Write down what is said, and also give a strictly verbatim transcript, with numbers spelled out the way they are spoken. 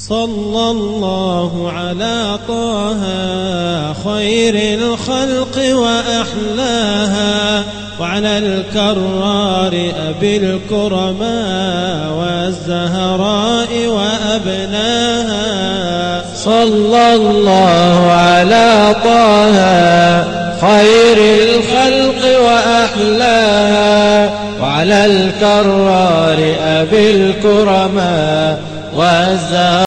صلى الله على طه خير الخلق وأحلاها، وعلى الكرار أبي الكرماء والزهراء وأبناها. صلى الله على طه خير الخلق وأحلاها، وعلى الكرار أبي الكرماء والزهراء